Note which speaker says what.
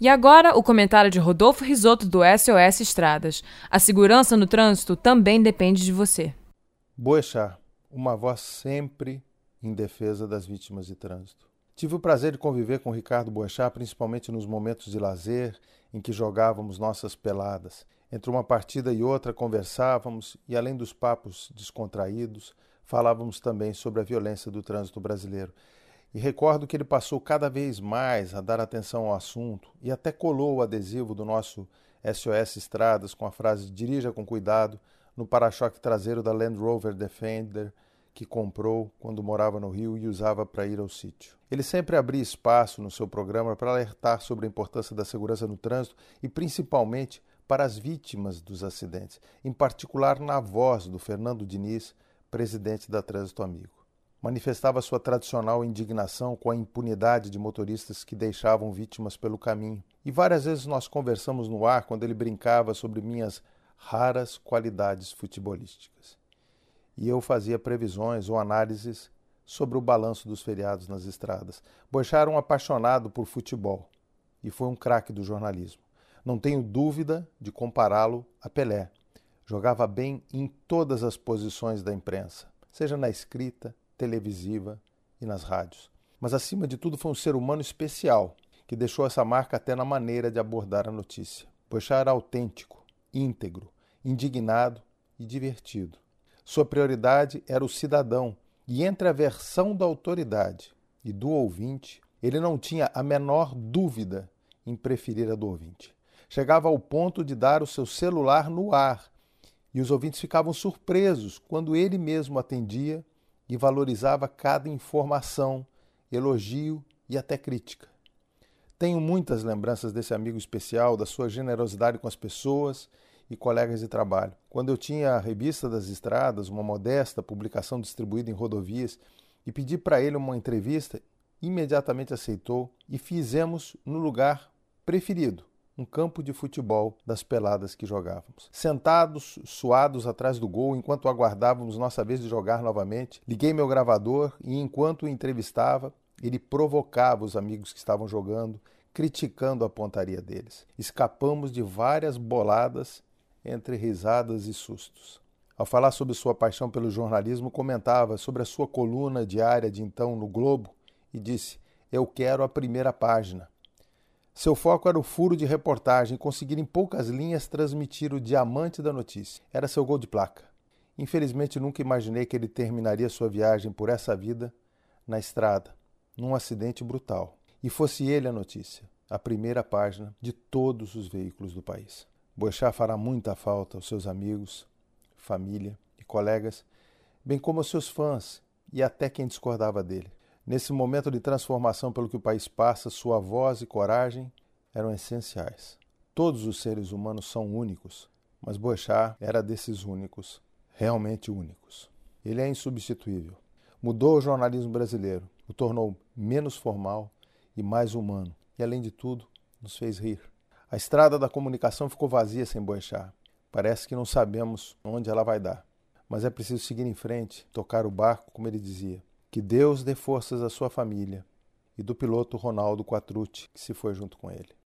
Speaker 1: E agora, o comentário de Rodolfo Risotto do SOS Estradas. A segurança no trânsito também depende de você.
Speaker 2: Boechat, uma voz sempre em defesa das vítimas de trânsito. Tive o prazer de conviver com Ricardo Boechat, principalmente nos momentos de lazer em que jogávamos nossas peladas. Entre uma partida e outra conversávamos e, além dos papos descontraídos, falávamos também sobre a violência do trânsito brasileiro. E recordo que ele passou cada vez mais a dar atenção ao assunto e até colou o adesivo do nosso SOS Estradas com a frase "Dirija com cuidado" no para-choque traseiro da Land Rover Defender que comprou quando morava no Rio e usava para ir ao sítio. Ele sempre abria espaço no seu programa para alertar sobre a importância da segurança no trânsito e principalmente para as vítimas dos acidentes, em particular na voz do Fernando Diniz, presidente da Trânsito Amigo. Manifestava sua tradicional indignação com a impunidade de motoristas que deixavam vítimas pelo caminho. E várias vezes nós conversamos no ar quando ele brincava sobre minhas raras qualidades futebolísticas. E eu fazia previsões ou análises sobre o balanço dos feriados nas estradas. Boechat era um apaixonado por futebol e foi um craque do jornalismo. Não tenho dúvida de compará-lo a Pelé. Jogava bem em todas as posições da imprensa, seja na escrita, televisiva e nas rádios. Mas, acima de tudo, foi um ser humano especial, que deixou essa marca até na maneira de abordar a notícia. Boechat era autêntico, íntegro, indignado e divertido. Sua prioridade era o cidadão, e entre a versão da autoridade e do ouvinte, ele não tinha a menor dúvida em preferir a do ouvinte. Chegava ao ponto de dar o seu celular no ar, e os ouvintes ficavam surpresos quando ele mesmo atendia e valorizava cada informação, elogio e até crítica. Tenho muitas lembranças desse amigo especial, da sua generosidade com as pessoas e colegas de trabalho. Quando eu tinha a Revista das Estradas, uma modesta publicação distribuída em rodovias, e pedi para ele uma entrevista, imediatamente aceitou e fizemos no lugar preferido, um campo de futebol das peladas que jogávamos. Sentados, suados atrás do gol, enquanto aguardávamos nossa vez de jogar novamente, liguei meu gravador e, enquanto o entrevistava, ele provocava os amigos que estavam jogando, criticando a pontaria deles. Escapamos de várias boladas entre risadas e sustos. Ao falar sobre sua paixão pelo jornalismo, comentava sobre a sua coluna diária de então no Globo e disse: "Eu quero a primeira página." Seu foco era o furo de reportagem, conseguir em poucas linhas transmitir o diamante da notícia. Era seu gol de placa. Infelizmente, nunca imaginei que ele terminaria sua viagem por essa vida na estrada, num acidente brutal. E fosse ele a notícia, a primeira página de todos os veículos do país. Boechat fará muita falta aos seus amigos, família e colegas, bem como aos seus fãs e até quem discordava dele. Nesse momento de transformação pelo que o país passa, sua voz e coragem eram essenciais. Todos os seres humanos são únicos, mas Boechat era desses únicos, realmente únicos. Ele é insubstituível. Mudou o jornalismo brasileiro, o tornou menos formal e mais humano. E, além de tudo, nos fez rir. A estrada da comunicação ficou vazia sem Boechat. Parece que não sabemos onde ela vai dar. Mas é preciso seguir em frente, tocar o barco, como ele dizia. Que Deus dê forças à sua família e do piloto Ronaldo Quatrucci, que se foi junto com ele.